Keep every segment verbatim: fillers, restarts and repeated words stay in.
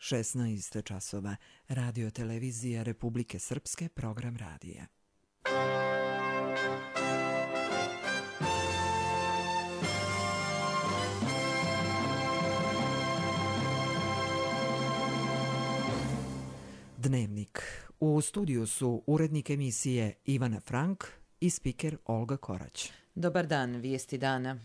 šesnaest časova. Radio televizija Republike Srpske, program radija. Dnevnik. U studiju su urednik emisije Ivana Frank i spiker Olga Korać. Dobar dan, vijesti dana.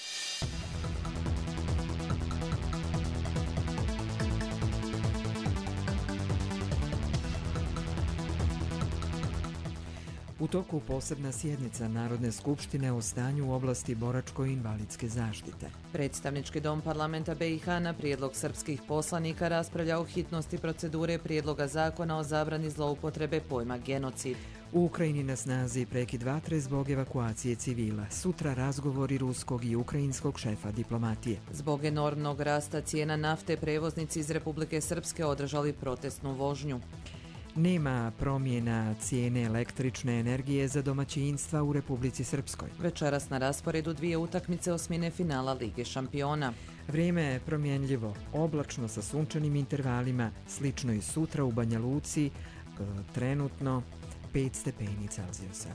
U toku posebna sjednica Narodne skupštine o stanju u oblasti boračko-invalidske zaštite. Predstavnički dom parlamenta B i H na prijedlog srpskih poslanika raspravlja o hitnosti procedure prijedloga zakona o zabrani zloupotrebe pojma genocid. U Ukrajini na snazi prekid vatre zbog evakuacije civila. Sutra razgovori ruskog i ukrajinskog šefa diplomatije. Zbog enormnog rasta cijena nafte prevoznici iz Republike Srpske održali protestnu vožnju. Nema promjena cijene električne energije za domaćinstva u Republici Srpskoj. Večeras na rasporedu dvije utakmice osmine finala Lige šampiona. Vrijeme je promjenljivo, oblačno sa sunčanim intervalima, slično i sutra u Banja Luci, trenutno pet stepeni Celzijusa.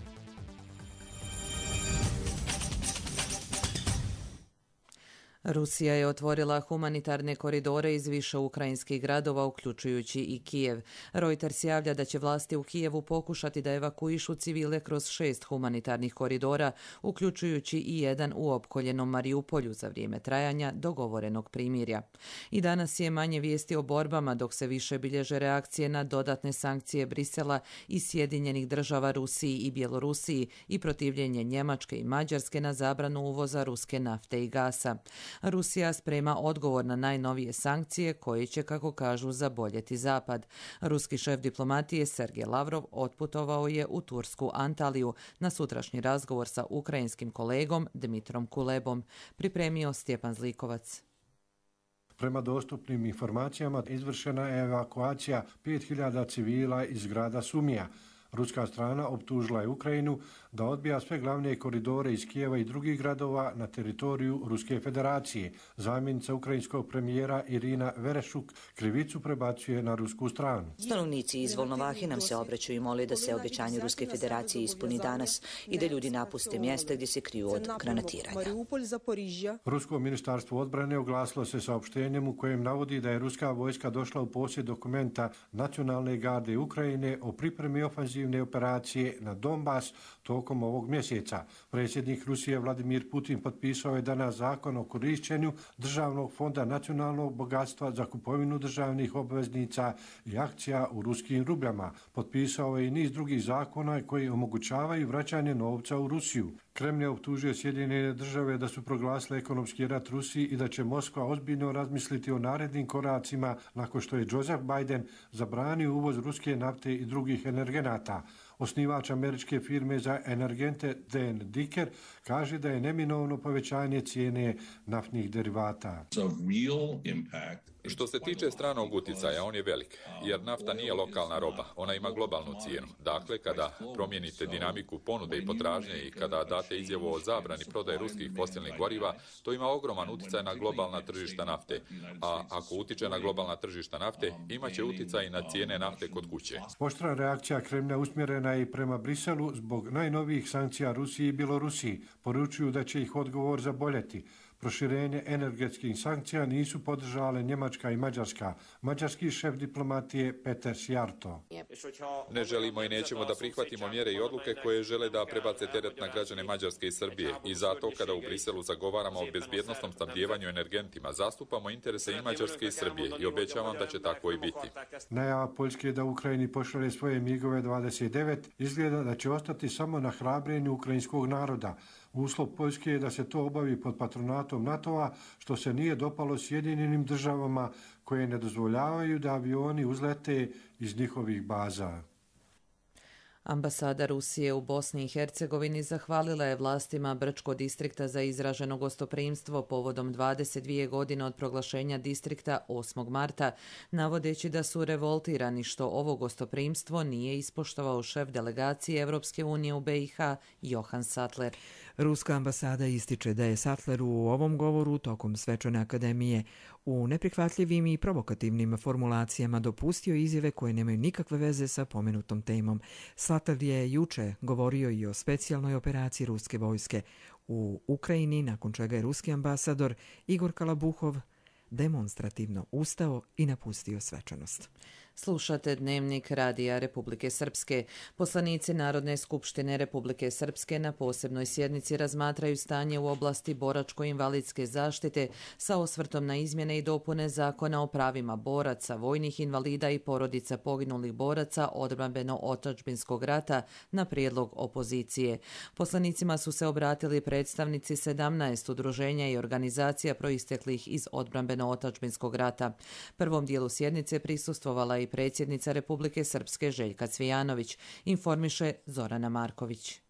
Rusija je otvorila humanitarne koridore iz više ukrajinskih gradova, uključujući i Kijev. Reuters javlja da će vlasti u Kijevu pokušati da evakuišu civile kroz šest humanitarnih koridora, uključujući i jedan u opkoljenom Mariupolju za vrijeme trajanja dogovorenog primirja. I danas je manje vijesti o borbama, dok se više bilježe reakcije na dodatne sankcije Brisela i Sjedinjenih država Rusiji i Bjelorusiji i protivljenje Njemačke i Mađarske na zabranu uvoza ruske nafte i gasa. Rusija sprema odgovor na najnovije sankcije koje će, kako kažu, zaboljeti Zapad. Ruski šef diplomatije Sergej Lavrov otputovao je u tursku Antaliju na sutrašnji razgovor sa ukrajinskim kolegom Dmitrom Kulebom. Pripremio Stjepan Zlikovac. Prema dostupnim informacijama izvršena je evakuacija pet hiljada civila iz grada Sumija. Ruska strana optužila je Ukrajinu da odbija sve glavne koridore iz Kijeva i drugih gradova na teritoriju Ruske federacije. Zamjenica ukrajinskog premijera Irina Vereshuk krivicu prebacuje na rusku stranu. Stanovnici iz Volnovahi nam se obraćaju i mole da se obećanje Ruske federacije ispuni danas i da ljudi napuste mjesta gdje se kriju od granatiranja. Rusko ministarstvo odbrane oglasilo se saopštenjem u kojem navodi da je ruska vojska došla u posjed dokumenta Nacionalne garde Ukrajine o pripremi ofenzivne operacije na Donbas tokom ovog mjeseca. Predsjednik Rusije Vladimir Putin potpisao je danas zakon o korišćenju državnog fonda nacionalnog bogatstva za kupovinu državnih obveznica i akcija u ruskim rubljama. Potpisao je i niz drugih zakona koji omogućavaju vraćanje novca u Rusiju. Kremlj je optužio Sjedinjene države da su proglasile ekonomski rat Rusiji i da će Moskva ozbiljno razmisliti o narednim koracima nakon što je Joseph Biden zabranio uvoz ruske nafte i drugih energenata. Osnivač američke firme za energente Dan Dicker kaže da je neminovno povećanje cijene naftnih derivata. Što se tiče stranog utjecaja, on je velik, jer nafta nije lokalna roba, ona ima globalnu cijenu. Dakle, kada promijenite dinamiku ponude i potražnje i kada date izjavu o zabrani prodaje ruskih fosilnih goriva, to ima ogroman utjecaj na globalna tržišta nafte. A ako utiče na globalna tržišta nafte, imaće utjecaj i na cijene nafte kod kuće. Oštra reakcija Kremlja usmjerena je i prema Briselu zbog najnovijih sankcija Rusiji i Bjelorusiji. Poručuju da će ih odgovor zaboljeti. Proširenje energetskih sankcija nisu podržale Njemačka i Mađarska. Mađarski šef diplomatije Peter Sjarto. Ne želimo i nećemo da prihvatimo mjere i odluke koje žele da prebace teret na građane Mađarske i Srbije. I zato kada u Briselu zagovaramo o bezbjednosnom snabdijevanju energentima, zastupamo interese i Mađarske i Srbije i obećavam da će tako i biti. Najava Poljske da Ukrajini pošalje svoje migove dvadeset devet izgleda da će ostati samo na hrabrenju ukrajinskog naroda. Uslov Poljske je da se to obavi pod patronatom NATO-a, što se nije dopalo Sjedinjenim državama koje ne dozvoljavaju da avioni uzlete iz njihovih baza. Ambasada Rusije u Bosni i Hercegovini zahvalila je vlastima Brčkog distrikta za izraženo gostoprimstvo povodom dvadeset dvije godine od proglašenja distrikta osmog marta, navodeći da su revoltirani što ovo gostoprimstvo nije ispoštovao šef delegacije Evropske unije u B i H Johan Sattler. Ruska ambasada ističe da je Sattler u ovom govoru tokom svečane akademije u neprihvatljivim i provokativnim formulacijama dopustio izjave koje nemaju nikakve veze sa pomenutom temom. Sattler je juče govorio i o specijalnoj operaciji ruske vojske u Ukrajini, nakon čega je ruski ambasador Igor Kalabuhov demonstrativno ustao i napustio svečanost. Slušate Dnevnik Radija Republike Srpske. Poslanici Narodne skupštine Republike Srpske na posebnoj sjednici razmatraju stanje u oblasti boračko-invalidske zaštite sa osvrtom na izmjene i dopune Zakona o pravima boraca, vojnih invalida i porodica poginulih boraca odbrambeno-otadžbinskog rata na prijedlog opozicije. Poslanicima su se obratili predstavnici sedamnaest udruženja i organizacija proisteklih iz odbrambeno-otadžbinskog rata. Prvom dijelu sjednice prisustvovala i predsjednica Republike Srpske Željka Cvijanović, informiše Zorana Marković.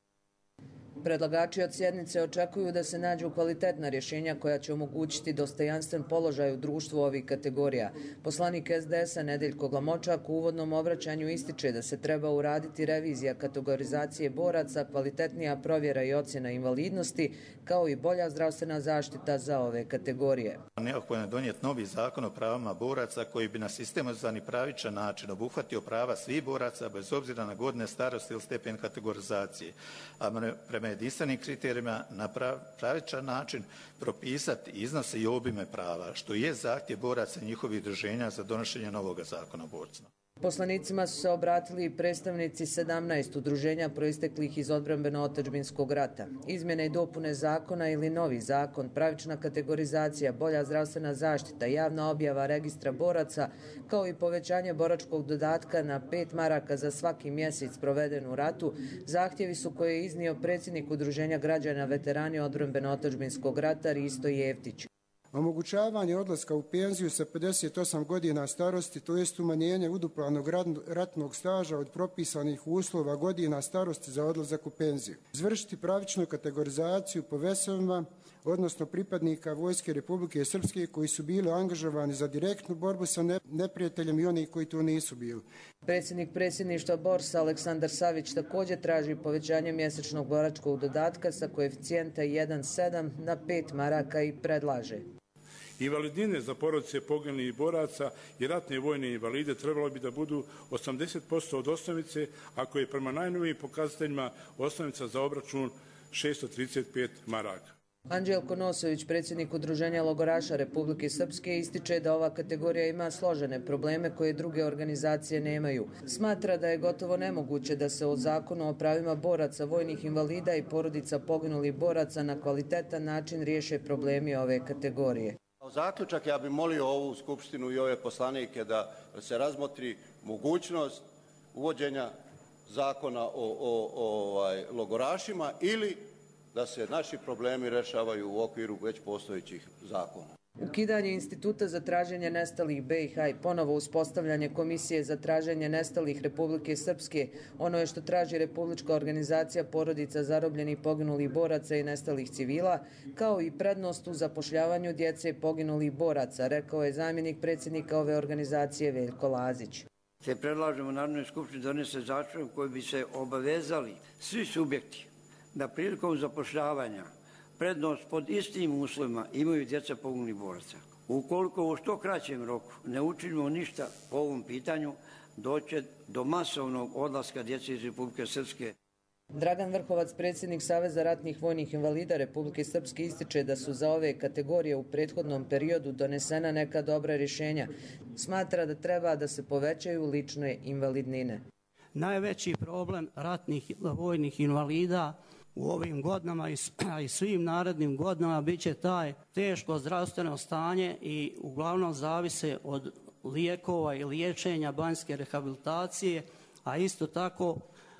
Predlagači od sjednice očekuju da se nađu kvalitetna rješenja koja će omogućiti dostojanstven položaj u društvu ovih kategorija. Poslanik es de es a Nedeljko Glamočak u uvodnom obraćanju ističe da se treba uraditi revizija kategorizacije boraca, kvalitetnija provjera i ocjena invalidnosti, kao i bolja zdravstvena zaštita za ove kategorije. Neophodno je donijeti novi zakon o pravima boraca koji bi na sistematizam i pravičan način obuhvatio prava svih boraca bez obzira na godine starosti ili stepen kategorizacije, a prema jedinstvenim kriterijima na pravičan način propisati iznose i obime prava, što je zahtjev boraca i njihovih udruženja za donošenje novog zakona o borcima. Poslanicima su se obratili i predstavnici sedamnaest udruženja proisteklih iz odbrambeno-otadžbinskog rata. Izmjene i dopune zakona ili novi zakon, pravična kategorizacija, bolja zdravstvena zaštita, javna objava registra boraca, kao i povećanje boračkog dodatka na pet maraka za svaki mjesec proveden u ratu, zahtjevi su koje je iznio predsjednik udruženja građana veterani odbrambeno-otadžbinskog rata Risto Jeftić. Omogućavanje odlaska u penziju sa pedeset osam godina starosti, to jest umanjenje uduplanog ratnog staža od propisanih uslova godina starosti za odlazak u penziju. Izvršiti pravičnu kategorizaciju po vesovima, odnosno pripadnika Vojske Republike Srpske koji su bili angažovani za direktnu borbu sa neprijateljem i oni koji to nisu bili. Predsjednik predsjedništva Borsa Aleksandar Savić također traži povećanje mjesečnog boračkog dodatka sa koeficijenta jedan zarez sedam na pet maraka i predlaže. Invalidnine za porodice poginulih boraca i ratne vojne invalide trebalo bi da budu osamdeset posto od osnovice, ako je prema najnovijim pokazateljima osnovica za obračun šesto trideset pet maraka. Anđelko Nosović, predsjednik udruženja logoraša Republike Srpske, ističe da ova kategorija ima složene probleme koje druge organizacije nemaju. Smatra da je gotovo nemoguće da se o zakonu o pravima boraca, vojnih invalida i porodica poginulih boraca na kvalitetan način riješe problemi ove kategorije. Zaključak, ja bih molio ovu skupštinu i ove poslanike da se razmotri mogućnost uvođenja zakona o, o, o ovaj, logorašima ili da se naši problemi rešavaju u okviru već postojećih zakona. Ukidanje instituta za traženje nestalih be i ha i ponovo uspostavljanje komisije za traženje nestalih Republike Srpske, ono je što traži Republička organizacija porodica zarobljenih poginulih boraca i nestalih civila, kao i prednost u zapošljavanju djece poginulih boraca, rekao je zamjenik predsjednika ove organizacije Veljko Lazić. Te predlažemo Narodnoj skupštini donese zakon koji bi se obavezali svi subjekti da prilikom zapošljavanja prednost pod istim uslovima imaju djeca poginulih boraca. Ukoliko u što kraćem roku ne učinimo ništa po ovom pitanju, doće do masovnog odlaska djece iz Republike Srpske. Dragan Vrhovac, predsjednik Saveza ratnih vojnih invalida Republike Srpske, ističe da su za ove kategorije u prethodnom periodu donesena neka dobra rješenja. Smatra da treba da se povećaju lične invalidnine. Najveći problem ratnih vojnih invalida u ovim godinama i svim narednim godinama bit će taj teško zdravstveno stanje i uglavnom zavise od lijekova i liječenja, banjske rehabilitacije, a isto tako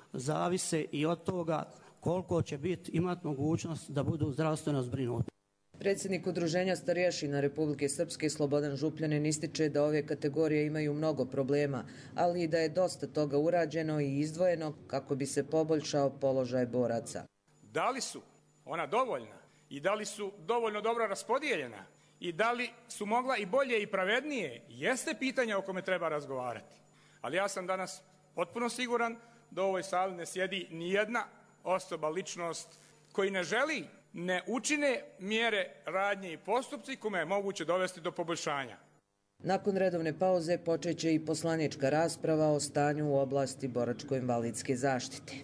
zavise i od toga koliko će biti imati mogućnost da budu zdravstveno zbrinuti. Predsjednik udruženja starješina Republike Srpske Slobodan Župljanin ističe da ove kategorije imaju mnogo problema, ali i da je dosta toga urađeno i izdvojeno kako bi se poboljšao položaj boraca. Da li su ona dovoljna i da li su dovoljno dobro raspodijeljena i da li su mogla i bolje i pravednije, jeste pitanje o kome treba razgovarati. Ali ja sam danas potpuno siguran da u ovoj sali ne sjedi ni jedna osoba, ličnost koji ne želi, ne učine mjere, radnje i postupci kome je moguće dovesti do poboljšanja. Nakon redovne pauze počet će i poslanička rasprava o stanju u oblasti boračko-invalidske zaštite.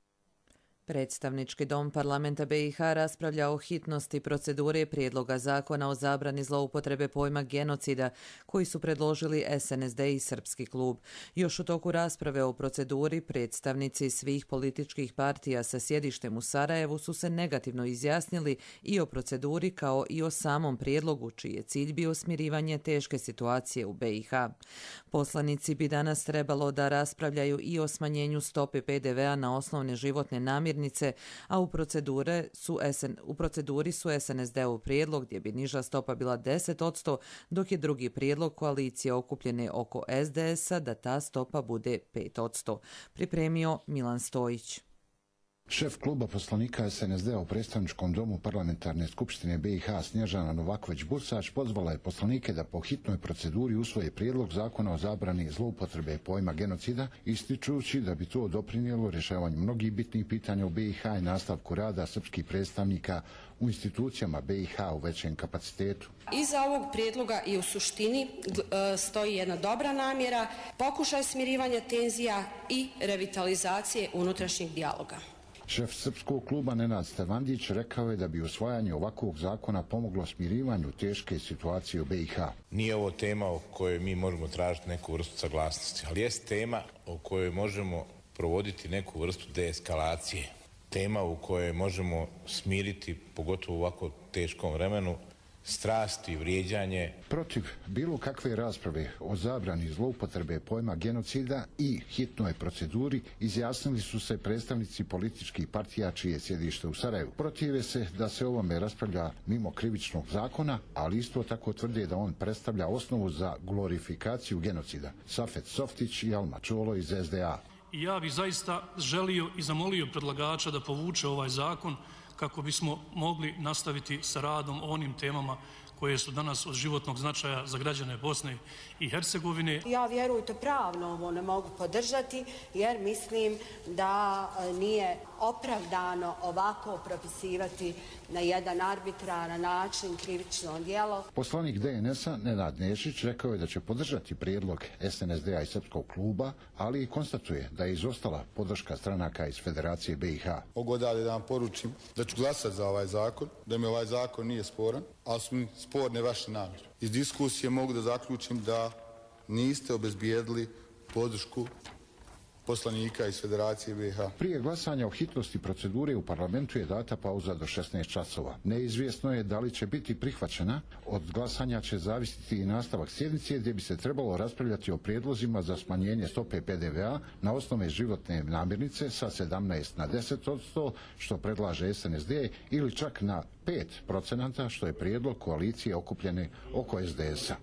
Predstavnički dom parlamenta B i H raspravlja o hitnosti procedure prijedloga zakona o zabrani zloupotrebe pojma genocida koji su predložili S N S D i Srpski klub. Još u toku rasprave o proceduri predstavnici svih političkih partija sa sjedištem u Sarajevu su se negativno izjasnili i o proceduri kao i o samom prijedlogu čiji je cilj bio smirivanje teške situacije u B i H. Poslanici bi danas trebalo da raspravljaju i o smanjenju stope P D V-a na osnovne životne namirnice, a u, procedure su SN, u proceduri su S N S D-ov prijedlog gdje bi niža stopa bila deset posto, dok je drugi prijedlog koalicije okupljene oko S D S-a da ta stopa bude pet posto. Pripremio Milan Stojić. Šef kluba poslanika S N S D-a u predstavničkom domu parlamentarne skupštine B i H Snježana Novaković-Bursač pozvala je poslanike da po hitnoj proceduri usvoje prijedlog zakona o zabrani zloupotrebe pojma genocida, ističući da bi to doprinijelo rješavanju mnogih bitnih pitanja u B i H i nastavku rada srpskih predstavnika u institucijama B i H u većem kapacitetu. Iza ovog prijedloga i u suštini stoji jedna dobra namjera, pokušaj smirivanja tenzija i revitalizacije unutrašnjeg dijaloga. Šef Srpskog kluba Nenad Stevandić rekao je da bi usvajanje ovakvog zakona pomoglo smirivanju teške situacije u B i H. Nije ovo tema o kojoj mi možemo tražiti neku vrstu saglasnosti, ali jest tema o kojoj možemo provoditi neku vrstu deeskalacije. Tema u kojoj možemo smiriti, pogotovo u ovako teškom vremenu, strasti, vrijeđanje. Protiv bilo kakve rasprave o zabrani zloupotrebe pojma genocida i hitnoj proceduri izjasnili su se predstavnici političkih partija čije je sjedište u Sarajevu. Protive se da se ovome raspravlja mimo krivičnog zakona, ali isto tako tvrde da on predstavlja osnovu za glorifikaciju genocida. Safet Softić i Alma Čolo iz S D A. I ja bih zaista želio i zamolio predlagača da povuče ovaj zakon kako bismo mogli nastaviti sa radom o onim temama koje su danas od životnog značaja za građane Bosne i Hercegovine. Ja, vjerujte, pravno ovo ne mogu podržati jer mislim da nije opravdano ovako propisivati na jedan arbitraran način krivično djelo. Poslanik D N S-a Nenad Nešić rekao je da će podržati prijedlog S N S D-a i Srpskog kluba, ali i konstatuje da je izostala podrška stranaka iz Federacije B i H. Ogodali da vam poručim da ću glasati za ovaj zakon, da mi ovaj zakon nije sporan, ali su mi sporne vaše namjere. Iz diskusije mogu da zaključim da niste obezbijedili podršku poslanika iz Federacije B i H. Prije glasanja o hitnosti procedure u parlamentu je data pauza do šesnaest časova. Neizvjesno je da li će biti prihvaćena. Od glasanja će zavisiti i nastavak sjednice gdje bi se trebalo raspravljati o prijedlozima za smanjenje stope P D V-a na osnovne životne namirnice sa sedamnaest na deset posto što predlaže S N S D ili čak na pet procenata što je prijedlog koalicije okupljene oko S D S-a.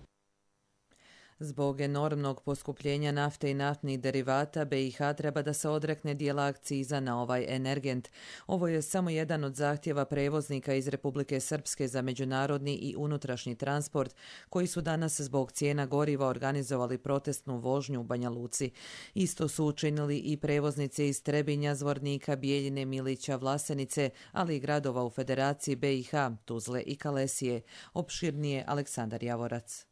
Zbog enormnog poskupljenja nafte i naftnih derivata, B i H treba da se odrekne dijela akciza na ovaj energent. Ovo je samo jedan od zahtjeva prevoznika iz Republike Srpske za međunarodni i unutrašnji transport, koji su danas zbog cijena goriva organizovali protestnu vožnju u Banja Luci. Isto su učinili i prevoznici iz Trebinja, Zvornika, Bijeljine, Milića, Vlasenice, ali i gradova u Federaciji B i H, Tuzle i Kalesije. Opširnije Aleksandar Javorac.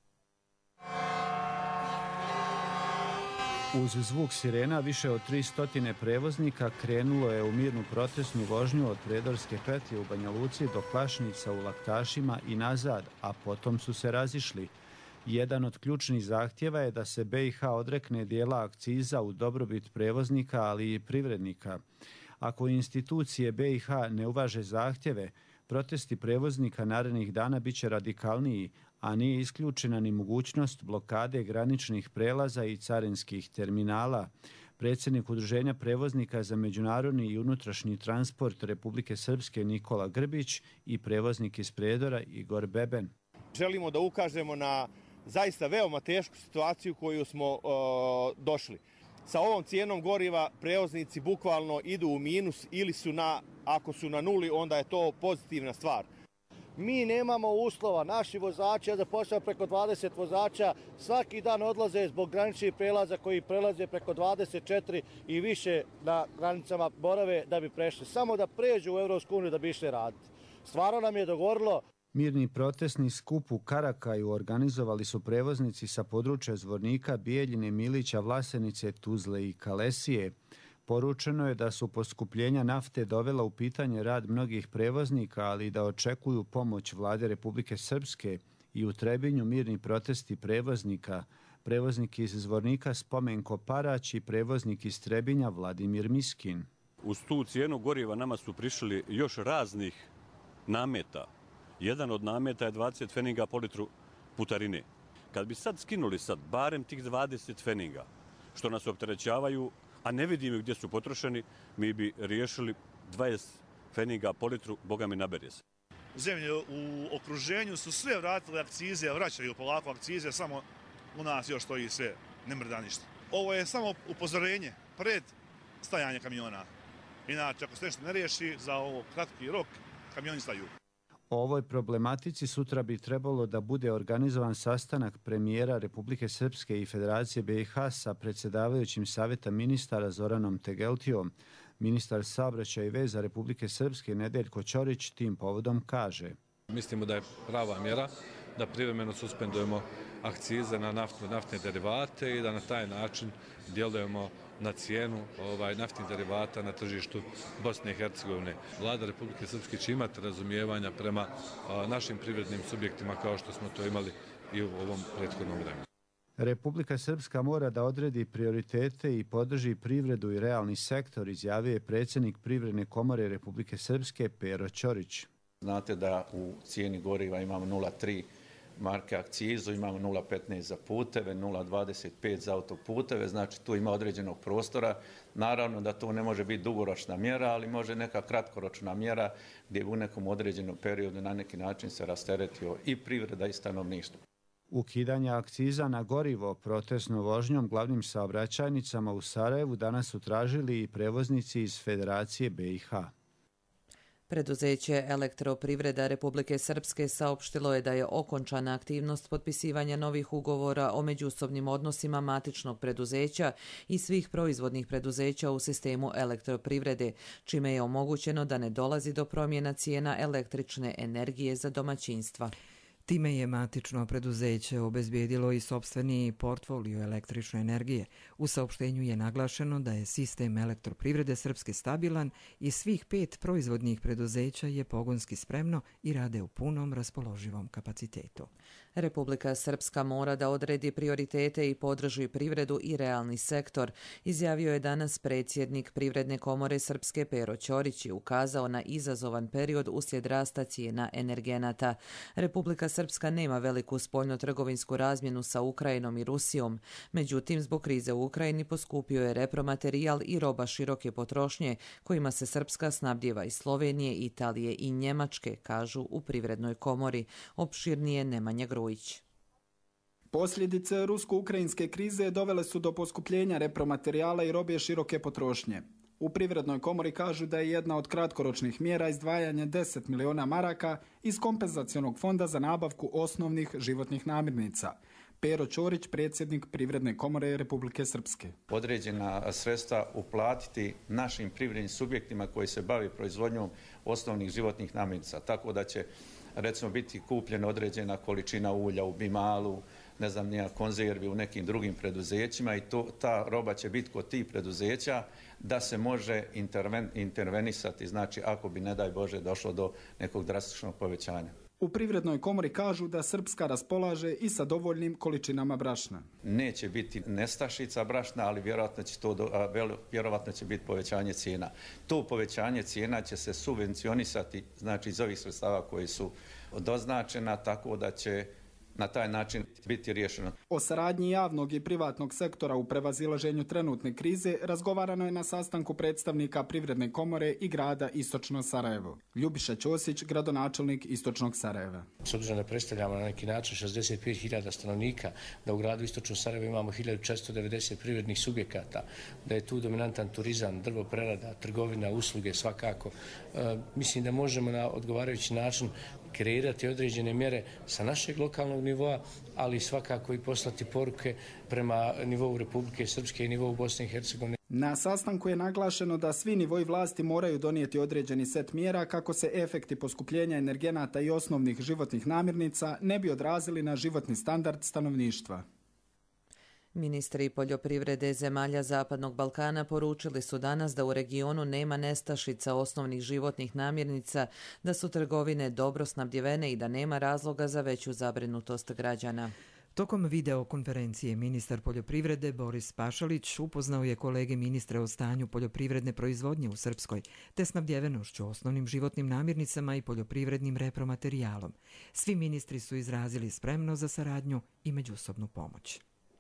Uz zvuk sirena više od tristo prevoznika krenulo je u mirnu protestnu vožnju od Predorske petlje u Banja Luci do Klašnica u Laktašima i nazad, a potom su se razišli. Jedan od ključnih zahtjeva je da se B i H odrekne dijela akciza u dobrobit prevoznika, ali i privrednika. Ako institucije B i H ne uvaže zahtjeve, protesti prevoznika narednih dana bit će radikalniji, a nije isključena ni mogućnost blokade graničnih prelaza i carinskih terminala. Predsjednik Udruženja prevoznika za međunarodni i unutrašnji transport Republike Srpske Nikola Grbić i prevoznik iz Predora Igor Beben. Želimo da ukažemo na zaista veoma tešku situaciju koju smo uh, došli. Sa ovom cijenom goriva prevoznici bukvalno idu u minus ili su na, ako su na nuli, onda je to pozitivna stvar. Mi nemamo uslova, naši vozači, ja zapošljam preko dvadeset vozača, svaki dan odlaze zbog graničnih prelaza koji prelaze preko dvadeset četiri i više na granicama borave da bi prešli. Samo da pređu u Evropsku uniju da bi išli raditi. Stvarno nam je dogorilo. Mirni protestni skup u Karakaju organizovali su prevoznici sa područja Zvornika, Bijeljine, Milića, Vlasenice, Tuzle i Kalesije. Poručeno je da su poskupljenja nafte dovela u pitanje rad mnogih prevoznika, ali i da očekuju pomoć vlade Republike Srpske. I u Trebinju mirni protesti prevoznika. Prevoznik iz Zvornika Spomenko Parać i prevoznik iz Trebinja Vladimir Miskin. Uz tu cijenu goriva nama su prišli još raznih nameta. Jedan od nameta je dvadeset feninga po litru putarine. Kad bi sad skinuli sad barem tih dvadeset feninga, što nas opterećavaju, a ne vidimo gdje su potrošeni, mi bi riješili dvadeset feninga po litru, boga mi nabere se. Zemlje u okruženju su sve vratile akcize, vraćaju polako akcize, samo u nas još stoji sve, ne mrda ništa. Ovo je samo upozorenje pred stajanje kamiona. Inače, ako se nešto ne riješi, za ovo kratki rok, kamioni staju. O ovoj problematici sutra bi trebalo da bude organizovan sastanak premijera Republike Srpske i Federacije be i ha sa predsjedavajućim Saveta ministara Zoranom Tegeltijom. Ministar saobraćaja i veza Republike Srpske Nedeljko Ćorić tim povodom kaže: Mislimo da je prava mjera da privremeno suspendujemo akcize na naftne, naftne derivate i da na taj način djelujemo na cijenu ovaj, naftnih derivata na tržištu Bosne i Hercegovine. Vlada Republike Srpske će imati razumijevanja prema a, našim privrednim subjektima kao što smo to imali i u ovom prethodnom vremenu. Republika Srpska mora da odredi prioritete i podrži privredu i realni sektor, izjavio je predsjednik Privredne komore Republike Srpske Pero Ćorić. Znate da u cijeni goriva imamo nula zarez tri marke akcizu, imamo nula zarez petnaest za puteve, nula zarez dvadeset pet za autoputeve, znači tu ima određenog prostora. Naravno da to ne može biti dugoročna mjera, ali može neka kratkoročna mjera gdje u nekom određenom periodu na neki način se rasteretio i privreda i stanovništvo. Ukidanja akciza na gorivo protestnom vožnjom glavnim saobraćajnicama u Sarajevu danas su tražili i prevoznici iz Federacije be i ha. Preduzeće Elektroprivreda Republike Srpske saopštilo je da je okončana aktivnost potpisivanja novih ugovora o međusobnim odnosima matičnog preduzeća i svih proizvodnih preduzeća u sistemu elektroprivrede, čime je omogućeno da ne dolazi do promjena cijena električne energije za domaćinstva. Time je matično preduzeće obezbijedilo i sopstveni portfolio električne energije. U saopštenju je naglašeno da je sistem elektroprivrede Srpske stabilan i svih pet proizvodnih preduzeća je pogonski spremno i rade u punom raspoloživom kapacitetu. Republika Srpska mora da odredi prioritete i podrži privredu i realni sektor, izjavio je danas predsjednik Privredne komore Srpske Pero Ćorić i ukazao na izazovan period uslijed rasta cijena energenata. Republika Srpska nema veliku spoljno-trgovinsku razmjenu sa Ukrajinom i Rusijom. Međutim, zbog krize u Ukrajini poskupio je repromaterijal i roba široke potrošnje, kojima se Srpska snabdijeva iz Slovenije, Italije i Njemačke, kažu u Privrednoj komori. Opširnije Nemanja Grujić. Posljedice rusko-ukrajinske krize dovele su do poskupljenja repromaterijala i robe široke potrošnje. U Privrednoj komori kažu da je jedna od kratkoročnih mjera izdvajanje deset miliona maraka iz kompenzacionog fonda za nabavku osnovnih životnih namirnica. Pero Ćorić, predsjednik Privredne komore Republike Srpske. Određena sredstva uplatiti našim privrednim subjektima koji se bavi proizvodnjom osnovnih životnih namirnica, tako da će recimo biti kupljena određena količina ulja u Bimalu, ne znam, nija konzervi u nekim drugim preduzećima i to, ta roba će biti kod tih preduzeća da se može interven, intervenisati, znači ako bi, ne daj Bože, došlo do nekog drastičnog povećanja. U Privrednoj komori kažu da Srpska raspolaže i sa dovoljnim količinama brašna. Neće biti nestašica brašna, ali vjerojatno će, to, vjerojatno će biti povećanje cijena. To povećanje cijena će se subvencionisati, znači iz ovih sredstava koji su doznačena, tako da će na taj način biti riješeno. O saradnji javnog i privatnog sektora u prevazilaženju trenutne krize razgovarano je na sastanku predstavnika Privredne komore i grada Istočno Sarajevo. Ljubiša Ćosić, gradonačelnik Istočnog Sarajeva. S obzirom da predstavljamo na neki način šezdeset pet hiljada stanovnika, da u gradu Istočno Sarajevo imamo hiljadu četiristo devedeset privrednih subjekata, da je tu dominantan turizam, drvoprerada, trgovina, usluge svakako. E, mislim da možemo na odgovarajući način kreirati određene mjere sa našeg lokalnog nivoa, ali svakako i poslati poruke prema nivou Republike Srpske i nivou Bosne i Hercegovine. Na sastanku je naglašeno da svi nivoi vlasti moraju donijeti određeni set mjera kako se efekti poskupljenja energenata i osnovnih životnih namirnica ne bi odrazili na životni standard stanovništva. Ministri poljoprivrede zemalja Zapadnog Balkana poručili su danas da u regionu nema nestašica osnovnih životnih namirnica, da su trgovine dobro snabdjevene i da nema razloga za veću zabrinutost građana. Tokom videokonferencije ministar poljoprivrede Boris Pašalić upoznao je kolege ministre o stanju poljoprivredne proizvodnje u Srpskoj, te snabdjevenošću osnovnim životnim namirnicama i poljoprivrednim repromaterijalom. Svi ministri su izrazili spremnost za saradnju i međusobnu pomoć.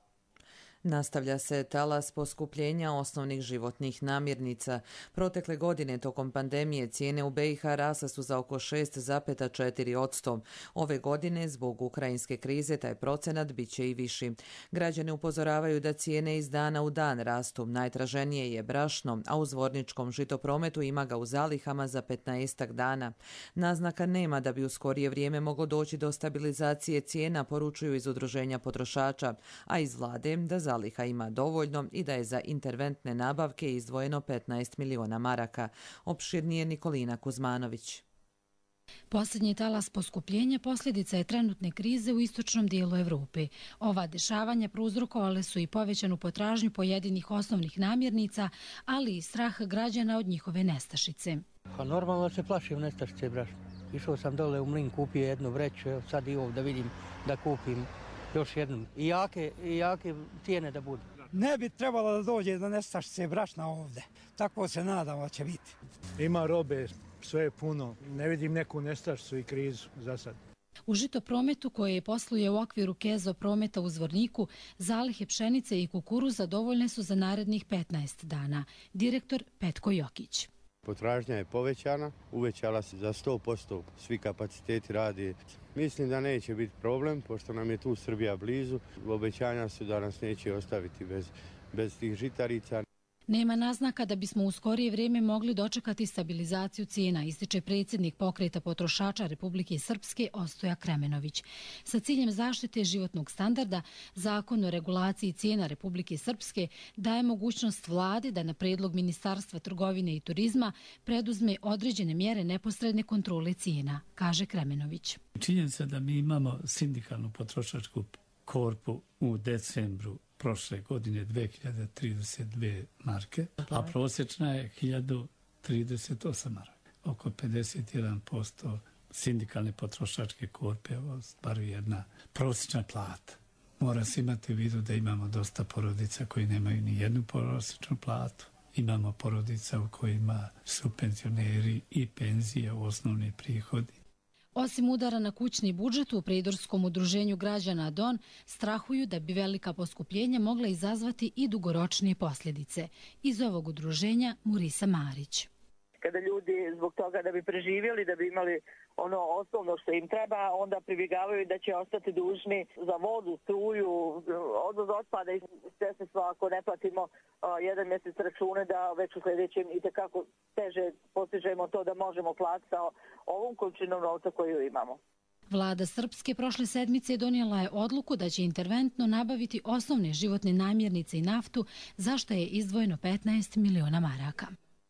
Nastavlja se talas poskupljenja osnovnih životnih namirnica. Protekle godine tokom pandemije cijene u B i H rasle su za oko šest zarez četiri posto. Ove godine zbog ukrajinske krize taj procenat bit će i viši. Građani upozoravaju da cijene iz dana u dan rastu. Najtraženije je brašno, a u zvorničkom žitoprometu ima ga u zalihama za petnaestak dana. Naznaka nema da bi u skorije vrijeme moglo doći do stabilizacije cijena, poručuju iz Udruženja potrošača, a iz vlade da za zaliha ima dovoljno i da je za interventne nabavke izdvojeno petnaest miliona maraka. Opširnije Nikolina Kuzmanović. Posljednji talas poskupljenja posljedica je trenutne krize u istočnom dijelu Evrope. Ova dešavanja prouzrokovale su i povećanu potražnju pojedinih osnovnih namirnica, ali i strah građana od njihove nestašice. Pa normalno se plašim nestašice brašna. Išao sam dole u mlin, kupio jednu vreću, evo sad i ovdje da vidim da kupim još jednom. I jake, i jake cijene da budu. Ne bi trebalo da dođe do nestašice brašna ovdje. Tako se nadam da će biti. Ima robe, sve je puno. Ne vidim neku nestašicu i krizu za sad. U žitoprometu koje posluje u okviru Kezo prometa u Zvorniku, zalihe pšenice i kukuruza dovoljne su za narednih petnaest dana. Direktor Petko Jokić. Potražnja je povećana, uvećala se za sto posto, svi kapaciteti radi. Mislim da neće biti problem, pošto nam je tu Srbija blizu. Obećanja su da nas neće ostaviti bez, bez tih žitarica. Nema naznaka da bismo u skorije vrijeme mogli dočekati stabilizaciju cijena, ističe predsjednik Pokreta potrošača Republike Srpske Ostoja Kremenović. Sa ciljem zaštite životnog standarda, Zakon o regulaciji cijena Republike Srpske daje mogućnost vladi da na predlog Ministarstva trgovine i turizma preduzme određene mjere neposredne kontrole cijena, kaže Kremenović. Činjenica da mi imamo sindikalnu potrošačku korpu u decembru prošle godine dvije hiljade trideset dvije marke, a prosječna je hiljadu trideset osam maraka. Oko pedeset jedan posto sindikalne potrošačke korpe ostvaruje jedna prosječna plata. Mora se imati u vidu da imamo dosta porodica koji nemaju ni jednu prosječnu platu. Imamo porodica u kojima su penzioneri i penzije u osnovni prihodi. Osim udara na kućni budžet, u pridorskom udruženju građana Don strahuju da bi velika poskupljenja mogla izazvati i dugoročnije posljedice. Iz ovog udruženja Murisa Marić. Kada ljudi zbog toga da bi preživjeli, da bi imali ono osnovno što im treba, onda pribjegavaju da će ostati dužni za vodu, struju, odvoz otpada i svjesni smo ako ne platimo uh, jedan mjesec račune da već u sljedećem i tekako teže postižemo to da možemo platiti sa ovom količinom novca koju imamo. Vlada Srpske prošle sedmice donijela je odluku da će interventno nabaviti osnovne životne namirnice i naftu, za što je izdvojeno petnaest miliona maraka.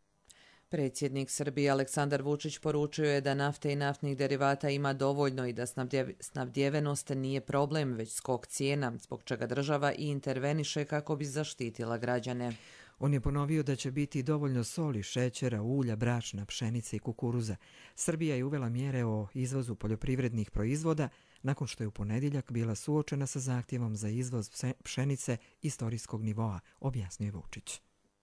Predsjednik Srbije Aleksandar Vučić poručio je da nafte i naftnih derivata ima dovoljno i da snabdjevenost nije problem, već skok cijena, zbog čega država i interveniše kako bi zaštitila građane. On je ponovio da će biti dovoljno soli, šećera, ulja, brašna, pšenice i kukuruza. Srbija je uvela mjere o izvozu poljoprivrednih proizvoda nakon što je u ponedjeljak bila suočena sa zahtjevom za izvoz pšenice istorijskog nivoa, objasnio je Vučić.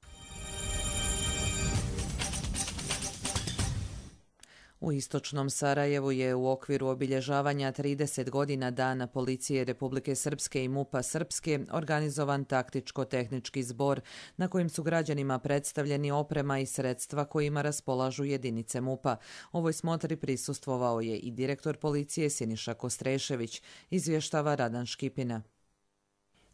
U istočnom Sarajevu je u okviru obilježavanja trideset godina Dana policije Republike Srpske i MUP-a Srpske organizovan taktičko-tehnički zbor na kojem su građanima predstavljeni oprema i sredstva kojima raspolažu jedinice MUP-a. Ovoj smotri prisustvovao je i direktor policije Siniša Kostrešević, izvještava Radan Škipina.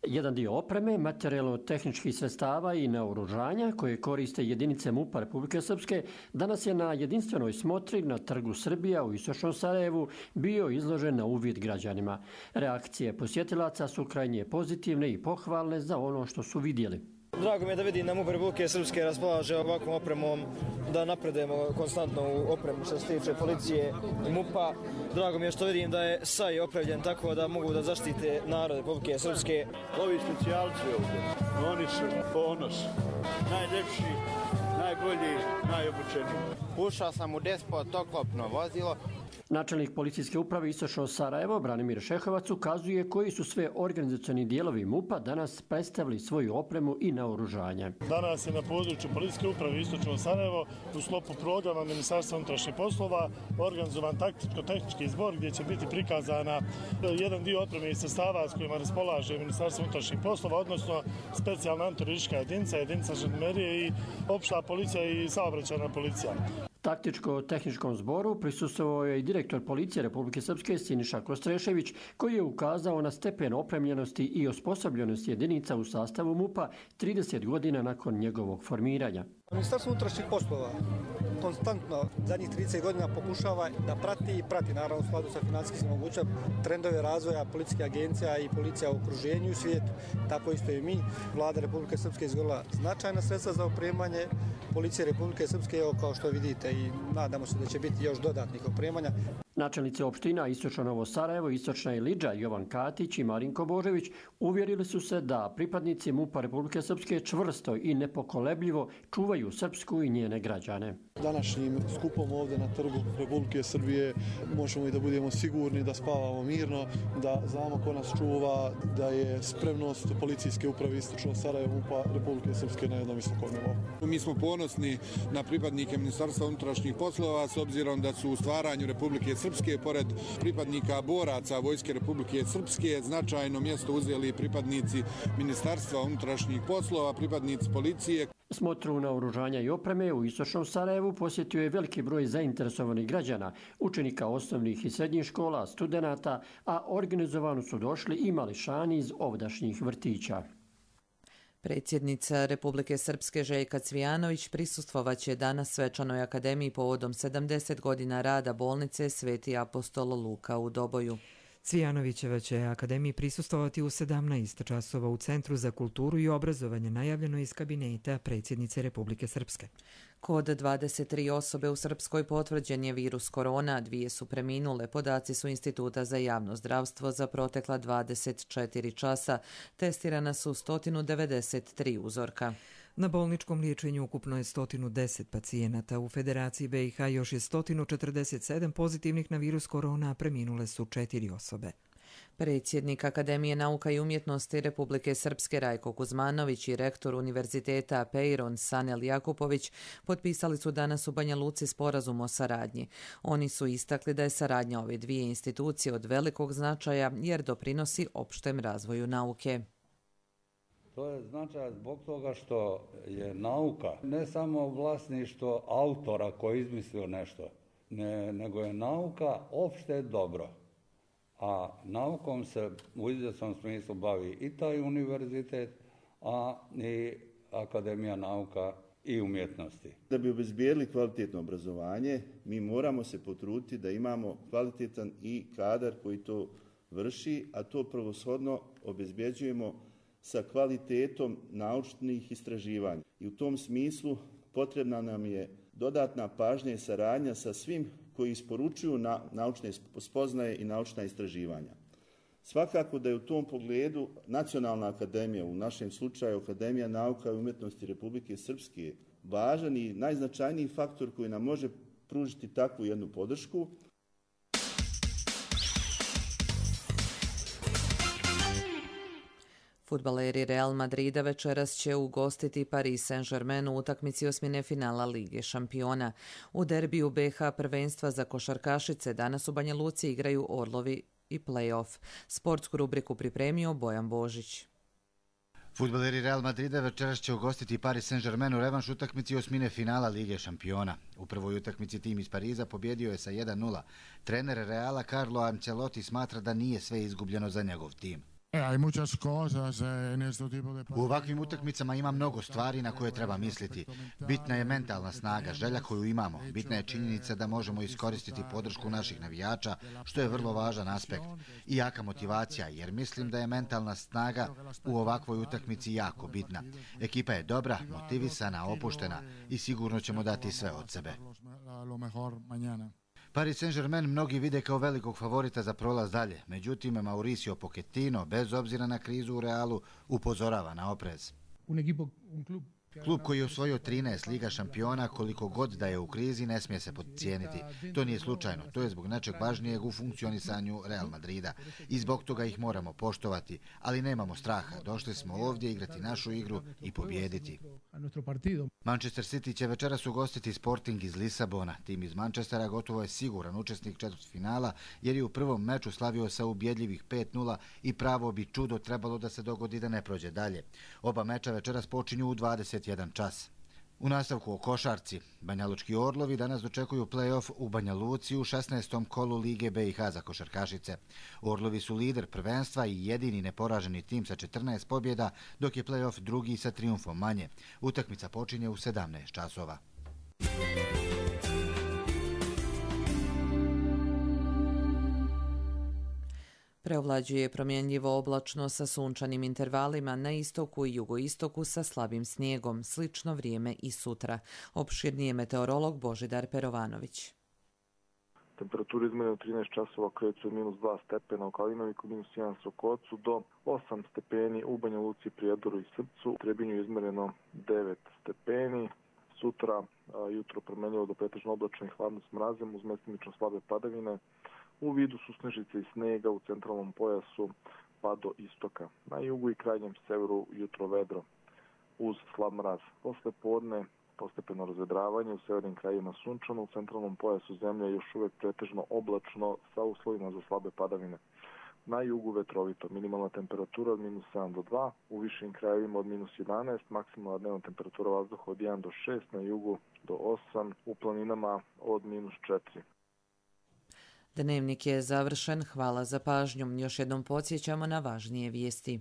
Jedan dio opreme, materijalno-tehničkih sredstava i naoružanja koje koriste jedinice MUP-a Republike Srpske danas je na jedinstvenoj smotri na Trgu Srbija u istočnom Sarajevu bio izložen na uvid građanima. Reakcije posjetilaca su krajnje pozitivne i pohvalne za ono što su vidjeli. Drago mi je da vidim da MUP Republike Srpske raspolaže ovakvom opremom, da napredujemo konstantno u opremu što se tiče policije i MUP-a. Drago mi je što vidim da je S A I opremljen tako da mogu da zaštite narod Republike Srpske. Ovi specijalci ovdje, oni su ponos, najljepši, najbolji, najobučeniji. Ušao sam u Despot oklopno vozilo. Načelnik policijske uprave Istočno Sarajevo, Branimir Šehovac, ukazuje koji su sve organizacioni dijelovi MUP-a danas predstavili svoju opremu i naoružanje. Danas je na području policijske uprave Istočno Sarajevo u sklopu programa Ministarstva unutrašnjih poslova organizovan taktičko-tehnički zbor gdje će biti prikazana jedan dio opreme i sredstava s kojima raspolaže Ministarstvo unutrašnjih poslova, odnosno specijalna antiteroristička jedinica, jedinica žandarmerije i opšta policija i saobraćajna policija. Taktičko-tehničkom zboru prisustvovao je i direktor policije Republike Srpske Siniša Kostrešević, koji je ukazao na stepen opremljenosti i osposobljenosti jedinica u sastavu MUP-a trideset godina nakon njegovog formiranja. Ministarstvo unutrašnjih poslova konstantno zadnjih trideset godina pokušava da prati i prati, naravno u skladu sa financijskim mogućnostima, trendove razvoja policijskih agencija i policija u okruženju i svijetu. Tako isto i mi. Vlada Republike Srpske izgledala značajna sredstva za opremanje policije Republike Srpske, evo kao što vidite, i nadamo se da će biti još dodatnih opremanja. Načelnici opština Istočno Novo Sarajevo, Istočna Ilidža, Jovan Katić i Marinko Božević uvjerili su se da pripadnici MUP-a Republike Srpske čvrsto i nepokolebljivo čuvaju Srpsku i njene građane. Današnjim skupom ovdje na Trgu Republike Srbije možemo i da budemo sigurni da spavamo mirno, da znamo ko nas čuva, da je spremnost policijske uprave Istočno Sarajevo MUP-a Republike Srpske na jednom visokom nivou. Mi smo ponosni na pripadnike Ministarstva unutrašnjih poslova s obzirom da su u stvaranju Republike Srpske, pored pripadnika boraca Vojske Republike Srpske, značajno mjesto uzeli pripadnici Ministarstva unutrašnjih poslova, pripadnici policije. Smotru naoružanja i opreme u Istočnom Sarajevu posjetio je veliki broj zainteresovanih građana, učenika osnovnih i srednjih škola, studenata, a organizovano su došli i mališani iz ovdašnjih vrtića. Predsjednica Republike Srpske Željka Cvijanović prisustvovaće danas svečanoj akademiji povodom sedamdeset godina rada bolnice Sveti apostol Luka u Doboju. Cvijanovićeva će akademiji prisustvovati u sedamnaest časova u Centru za kulturu i obrazovanje, najavljeno iz kabineta predsjednice Republike Srpske. Kod dvadeset tri osobe u Srpskoj potvrđen je virus korona, dvije su preminule. Podaci su Instituta za javno zdravstvo za protekla dvadeset četiri časa. Testirana su sto devedeset tri uzorka. Na bolničkom liječenju ukupno je sto deset pacijenata. U Federaciji B i H još je sto četrdeset sedam pozitivnih na virus korona, a preminule su četiri osobe. Predsjednik Akademije nauka i umjetnosti Republike Srpske Rajko Kuzmanović i rektor Univerziteta Peiron Sanel Jakupović potpisali su danas u Banja Luci sporazum o saradnji. Oni su istakli da je saradnja ove dvije institucije od velikog značaja jer doprinosi opštem razvoju nauke. To je značaj zbog toga što je nauka ne samo vlasništvo autora koji je izmislio nešto, ne, nego je nauka opšte dobro. A naukom se u izvjesnom smislu bavi i taj univerzitet, a i Akademija nauka i umjetnosti. Da bi obezbijedili kvalitetno obrazovanje, mi moramo se potruditi da imamo kvalitetan i kadar koji to vrši, a to prvoshodno obezbjeđujemo sa kvalitetom naučnih istraživanja. I u tom smislu potrebna nam je dodatna pažnja i saradnja sa svim koji isporučuju na naučne spoznaje i naučna istraživanja. Svakako da je u tom pogledu Nacionalna akademija, u našem slučaju Akademija nauka i umjetnosti Republike Srpske, važan i najznačajniji faktor koji nam može pružiti takvu jednu podršku. Fudbaleri Real Madrida večeras će ugostiti Paris Saint-Germain u utakmici osmine finala Lige šampiona. U derbiju B H prvenstva za košarkašice danas u Banja Luci igraju Orlovi i play-off. Sportsku rubriku pripremio Bojan Božić. Fudbaleri Real Madrida večeras će ugostiti Paris Saint-Germain u revanš utakmici osmine finala Lige šampiona. U prvoj utakmici tim iz Pariza pobjedio je sa jedan nula. Trener Reala Carlo Ancelotti smatra da nije sve izgubljeno za njegov tim. U ovakvim utakmicama ima mnogo stvari na koje treba misliti. Bitna je mentalna snaga, želja koju imamo. Bitna je činjenica da možemo iskoristiti podršku naših navijača, što je vrlo važan aspekt. I jaka motivacija, jer mislim da je mentalna snaga u ovakvoj utakmici jako bitna. Ekipa je dobra, motivisana, opuštena i sigurno ćemo dati sve od sebe. Paris Saint-Germain mnogi vide kao velikog favorita za prolaz dalje, međutim Mauricio Pochettino, bez obzira na krizu u Realu, upozorava na oprez. Klub koji je osvojio trinaest Liga šampiona, koliko god da je u krizi, ne smije se podcijeniti. To nije slučajno, to je zbog nečeg važnijeg u funkcionisanju Real Madrida. I zbog toga ih moramo poštovati, ali nemamo straha. Došli smo ovdje igrati našu igru i pobijediti. Manchester City će večeras ugostiti Sporting iz Lisabona. Tim iz Manchestera gotovo je siguran učesnik četvrtfinala, jer je u prvom meču slavio sa ubjedljivih pet nula i pravo bi čudo trebalo da se dogodi da ne prođe dalje. Oba meča večeras počinju u dvadeset jedan čas. U nastavku o košarci, Banjalučki Orlovi danas dočekuju play-off u Banja Luci u šesnaestom kolu Lige B i H za košarkašice. Orlovi su lider prvenstva i jedini neporaženi tim sa četrnaest pobjeda, dok je play-off drugi sa trijumfom manje. Utakmica počinje u sedamnaest časova. Preovlađuje promjenljivo oblačno sa sunčanim intervalima na istoku i jugoistoku sa slabim snijegom, slično vrijeme i sutra. Opširnije meteorolog Božidar Perovanović. Temperatura izmjene u trinaest časova kreću od minus dva stepena u Kalinoviku, minus jedan Sokocu do osam stepeni u Banja Luci, Prijedoru i Srpcu. U Trebinju izmjereno devet stepeni. Sutra a, jutro promjenljivo do pretežno oblačno i hladno s mrazem uz mjestimično slabe padavine. U vidu su snežice i snega u centralnom pojasu pa do istoka. Na jugu i krajnjem severu jutro vedro uz slab mraz. Posle podne postepeno razvedravanje, u severnim krajima sunčano, u centralnom pojasu zemlje još uvijek pretežno oblačno sa uslovima za slabe padavine. Na jugu vetrovito, minimalna temperatura od minus sedam do dva, u višim krajevima od minus jedanaest, maksimalna dnevna temperatura vazduha od jedan do šest, na jugu do osam, u planinama od minus četiri. Dnevnik je završen, hvala za pažnju. Još jednom podsjećamo na važnije vijesti.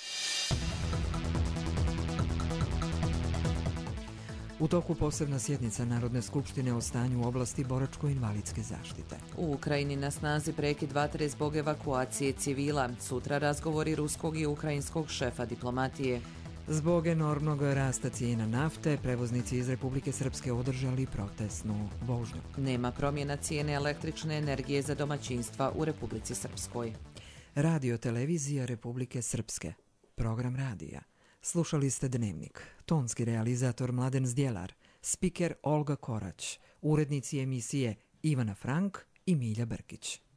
U toku posebna sjednica Narodne skupštine o stanju u oblasti boračko-invalidske zaštite. U Ukrajini na snazi prekid vatre zbog evakuacije civila. Sutra razgovori ruskog i ukrajinskog šefa diplomatije. Zbog enormnog rasta cijena nafte, prevoznici iz Republike Srpske održali protestnu vožnju. Nema promjena cijene električne energije za domaćinstva u Republici Srpskoj. Radio televizija Republike Srpske. Program radija. Slušali ste Dnevnik. Tonski realizator Mladen Zdjelar. Spiker Olga Korać. Urednici emisije Ivana Frank i Milja Brkić.